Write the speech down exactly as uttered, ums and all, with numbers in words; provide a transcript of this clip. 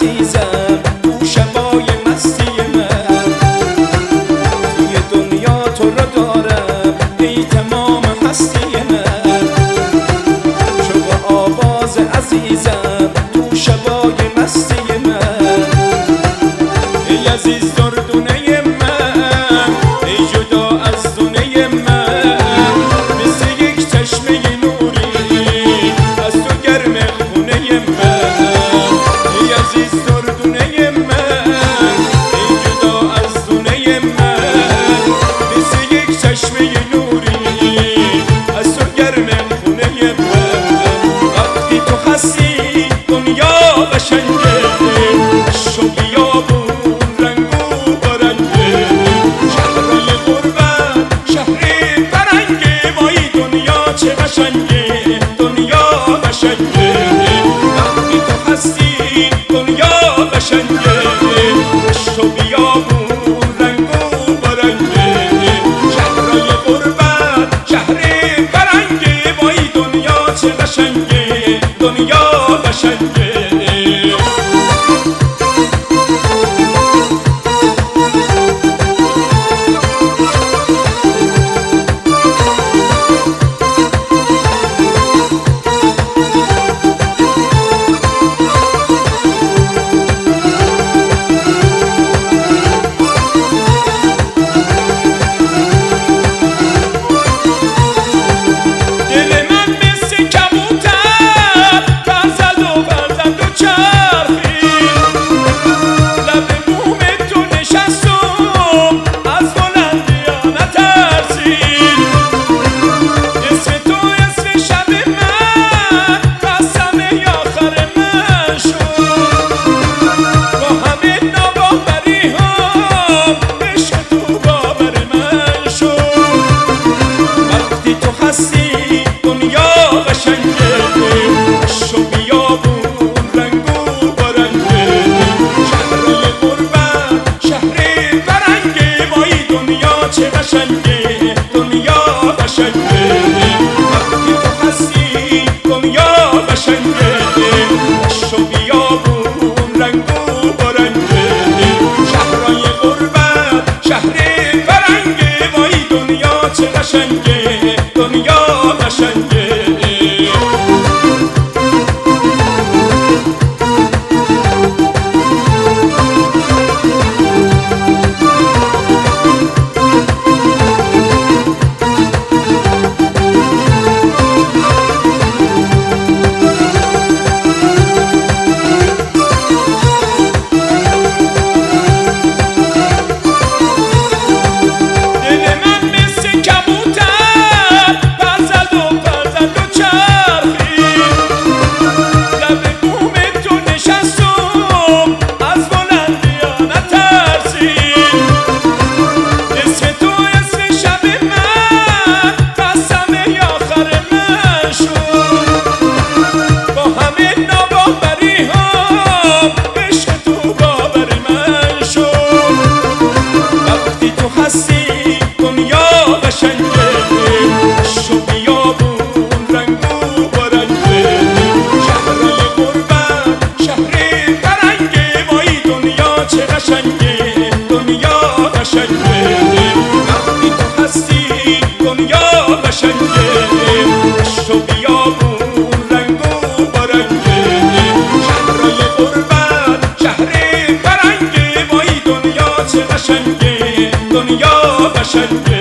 عزیزم تو شبای مستی من، توی دنیا تو رو دارم ای تمام هستی من. شوق آواز عزیزم تو شبای مستی من، ای عزیز دردونه من، ای جدا از دونه من، مثل یک چشمه نوری از تو گرم خونه من. ای عزیز دردونه من، ای جدا از دونه من، مثل یک چشمه نوری از تو گرم خونه من. وقتی تو هستی دنیا قشنگه، شوقی قشنگه دنیا قشنگه. وقتی تو هستی دنیا قشنگه، شو بیابون رنگ و برنگه، شهرهای غربت شهر فرنگه. وای دنیا چه قشنگه دنیا قشنگه. چه قشنگه دنیا قشنگه. وقتی تو هستی دنیا قشنگه، شو بیابون رنگ و برنگه، شهرهای غربت شهر فرنگه. وای دنیا چه قشنگه دنیا قشنگه. شو بیابون رنگ و برنگه، شهرهای غربت شهر فرنگه. وای دنیا چه قشنگه دنیا قشنگه.